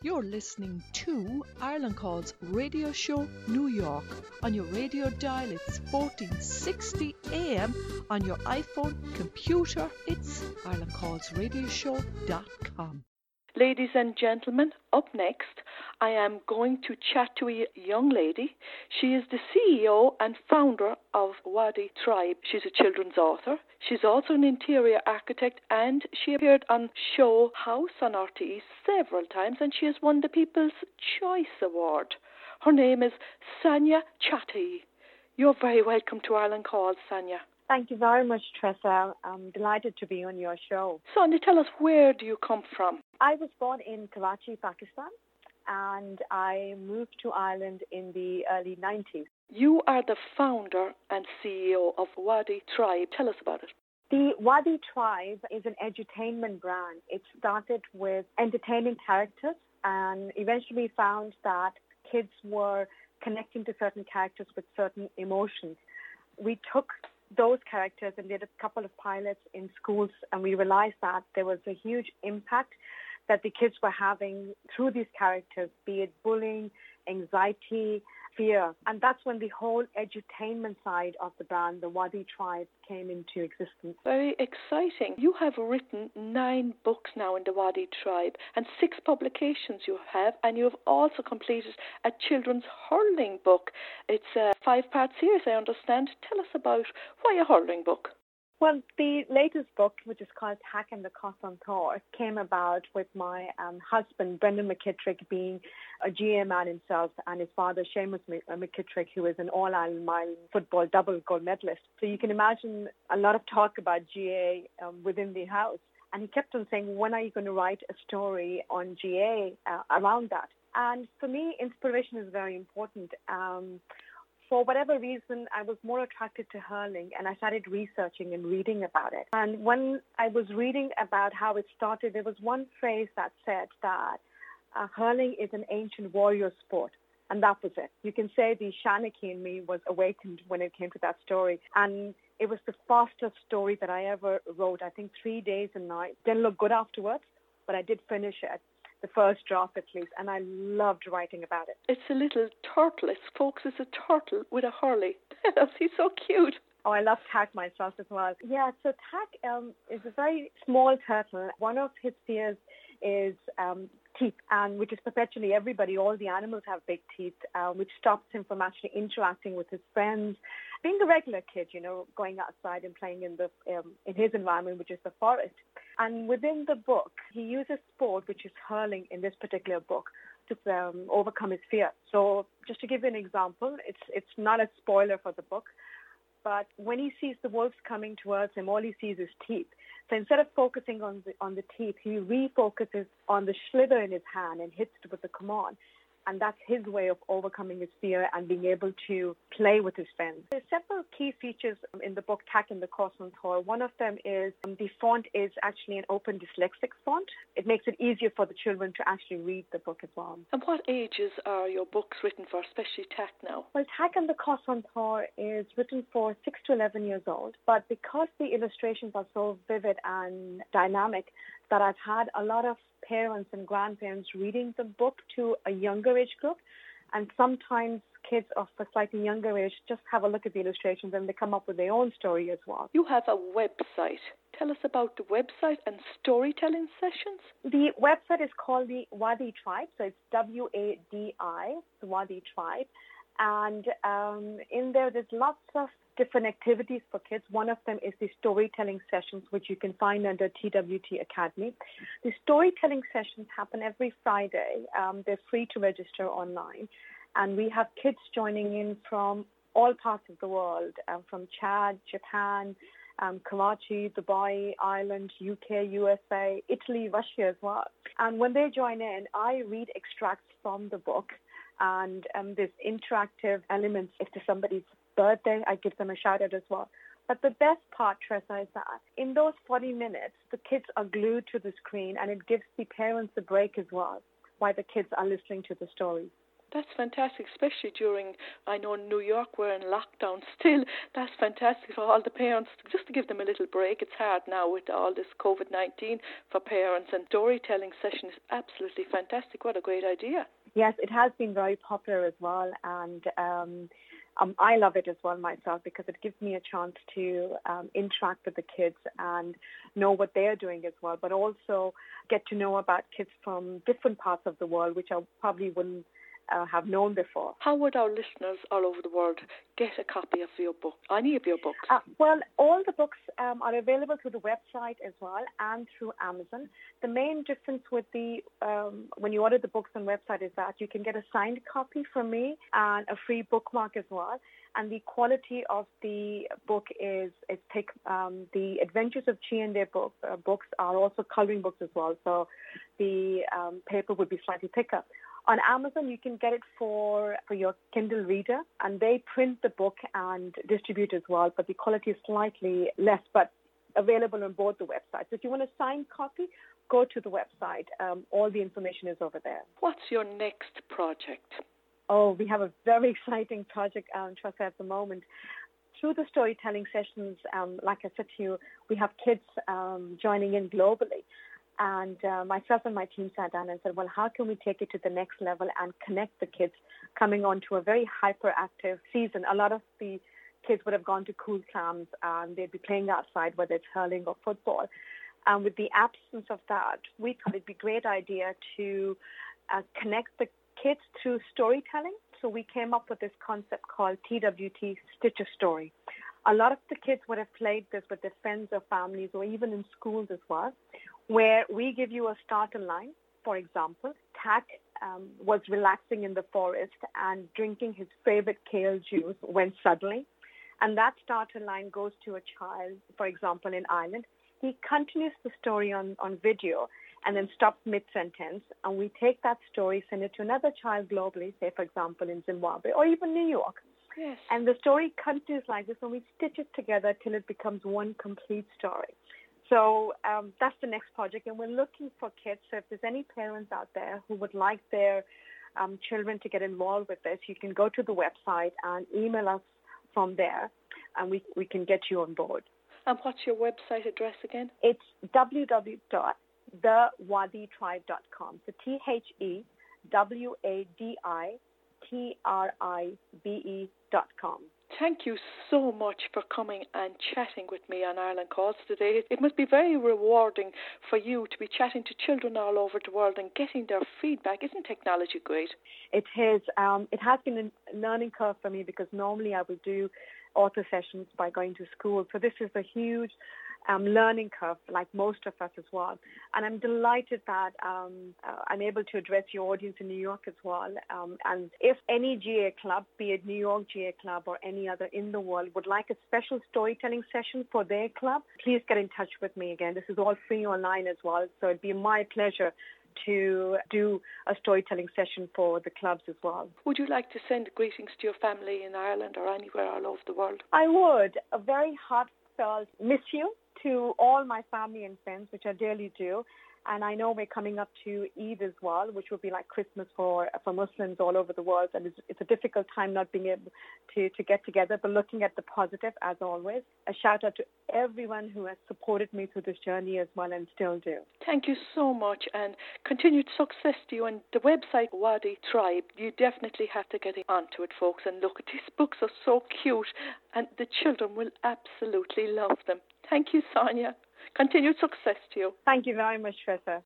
You're listening to Ireland Calls Radio Show New York. On your radio dial, it's 1460 AM. On your iPhone, computer, it's irelandcallsradioshow.com. Ladies and gentlemen, up next, I am going to chat to a young lady. She is the CEO and founder of Wadi Tribe. She's a children's author. She's also an interior architect, and she appeared on show House on RTE several times, and she has won the People's Choice Award. Her name is Sanya Chatty. You're very welcome to Ireland Calls, Sanya. Thank you very much, Tressa. I'm delighted to be on your show. Sanya, tell us, where do you come from? I was born in Karachi, Pakistan, and I moved to Ireland in the early 90s. You are the founder and CEO of Wadi Tribe. Tell us about it. The Wadi Tribe is an edutainment brand. It started with entertaining characters, and eventually found that kids were connecting to certain characters with certain emotions. We took those characters and did a couple of pilots in schools, and we realized that there was a huge impact that the kids were having through these characters, be it bullying, anxiety, fear. And that's when the whole edutainment side of the brand, the Wadi Tribe, came into existence. Very exciting. You have written 9 books now in the Wadi Tribe and 6 publications you have, and you have also completed a children's hurling book. It's a 5-part series, I understand. Tell us about why a hurling book. Well, the latest book, which is called Tack and the Cross-on Thor, came about with my husband, Brendan McKittrick, being a GA man himself, and his father, Seamus McKittrick, who is an All-Ireland mile football double gold medalist. So you can imagine a lot of talk about GA within the house. And he kept on saying, when are you going to write a story on GA around that? And for me, inspiration is very important. For whatever reason, I was more attracted to hurling, and I started researching and reading about it. And when I was reading about how it started, there was one phrase that said that hurling is an ancient warrior sport, and that was it. You can say the Shanachie in me was awakened when it came to that story, and it was the fastest story that I ever wrote. I think 3 days and nights. Didn't look good afterwards, but I did finish it. The first draft at least, and I loved writing about it. It's a little turtle. Folks, it's a turtle with a hurley. He's so cute. Oh, I love Tack myself as well. Yeah, so Tack is a very small turtle. One of his fears is teeth, and which is perpetually everybody, all the animals have big teeth, which stops him from actually interacting with his friends. Being a regular kid, going outside and playing in his environment, which is the forest. And within the book, he uses sport, which is hurling in this particular book, to overcome his fear. So just to give you an example, it's not a spoiler for the book, but when he sees the wolves coming towards him, all he sees is teeth. So instead of focusing on the teeth, he refocuses on the slither in his hand and hits it with the command. And that's his way of overcoming his fear and being able to play with his friends. There's several key features in the book, Tack and the Cross-on Thor. One of them is the font is actually an open dyslexic font. It makes it easier for the children to actually read the book as well. And what ages are your books written for, especially Tack now? Well, Tack and the Cross-on Thor is written for 6 to 11 years old. But because the illustrations are so vivid and dynamic, that I've had a lot of parents and grandparents reading the book to a younger age group, and sometimes kids of a slightly younger age just have a look at the illustrations and they come up with their own story as well. You have a website. Tell us about the website and storytelling sessions. The website is called the Wadi Tribe, so it's WADI, the Wadi Tribe, and in there's lots of different activities for kids. One of them is the storytelling sessions, which you can find under TWT Academy. The storytelling sessions happen every Friday. They're free to register online. And we have kids joining in from all parts of the world, from Chad, Japan, Karachi, Dubai, Ireland, UK, USA, Italy, Russia as well. And when they join in, I read extracts from the book. And there's interactive elements. If there's somebody's birthday, I give them a shout out as well. But the best part, Tressa, is that in those 40 minutes, the kids are glued to the screen, and it gives the parents a break as well while the kids are listening to the stories. That's fantastic, especially during, I know in New York we're in lockdown still. That's fantastic for all the parents, just to give them a little break. It's hard now with all this COVID-19 for parents, and storytelling session is absolutely fantastic. What a great idea. Yes, it has been very popular as well, and I love it as well myself because it gives me a chance to interact with the kids and know what they're doing as well, but also get to know about kids from different parts of the world, which I probably wouldn't have known before. How would our listeners all over the world get a copy of your book, any of your books? Well, all the books are available through the website as well and through Amazon. The main difference with the when you order the books on website is that you can get a signed copy from me and a free bookmark as well. And the quality of the book is thick. The Adventures of G&A books are also coloring books as well, so the paper would be slightly thicker. On Amazon, you can get it for your Kindle reader, and they print the book and distribute as well, but the quality is slightly less, but available on both the websites. If you want a signed copy, go to the website. All the information is over there. What's your next project? Oh, we have a very exciting project, Tressa, at the moment. Through the storytelling sessions, like I said to you, we have kids joining in globally. And myself and my team sat down and said, well, how can we take it to the next level and connect the kids coming on to a very hyperactive season? A lot of the kids would have gone to cool camps and they'd be playing outside, whether it's hurling or football. And with the absence of that, we thought it'd be a great idea to connect the kids through storytelling. So we came up with this concept called TWT, Stitch a Story. A lot of the kids would have played this with their friends or families or even in schools as well, where we give you a starter line. For example, Tak was relaxing in the forest and drinking his favorite kale juice when suddenly, and that starter line goes to a child, for example, in Ireland. He continues the story on video and then stops mid-sentence, and we take that story, send it to another child globally, say, for example, in Zimbabwe or even New York. Yes. And the story continues like this, and we stitch it together till it becomes one complete story. So that's the next project, and we're looking for kids. So if there's any parents out there who would like their children to get involved with this, you can go to the website and email us from there, and we can get you on board. And what's your website address again? It's www.thewaditribe.com. So THEWADITRIBE.com. Thank you so much for coming and chatting with me on Ireland Calls today. It must be very rewarding for you to be chatting to children all over the world and getting their feedback. Isn't technology great? It is. It has been a learning curve for me because normally I would do author sessions by going to school. So this is a huge learning curve, like most of us as well. And I'm delighted that I'm able to address your audience in New York as well. And if any GA club, be it New York GA Club or any other in the world, would like a special storytelling session for their club, please get in touch with me again. This is all free online as well. So it'd be my pleasure to do a storytelling session for the clubs as well. Would you like to send greetings to your family in Ireland or anywhere all over the world? I would. A very heartfelt miss you to all my family and friends, which I dearly do. And I know we're coming up to Eid as well, which will be like Christmas for Muslims all over the world. And it's a difficult time not being able to get together, but looking at the positive as always. A shout out to everyone who has supported me through this journey as well and still do. Thank you so much, and continued success to you. And the website Wadi Tribe, you definitely have to get onto it, folks, and look. These books are so cute, and the children will absolutely love them. Thank you, Sonia. Continued success to you. Thank you very much, Tressa.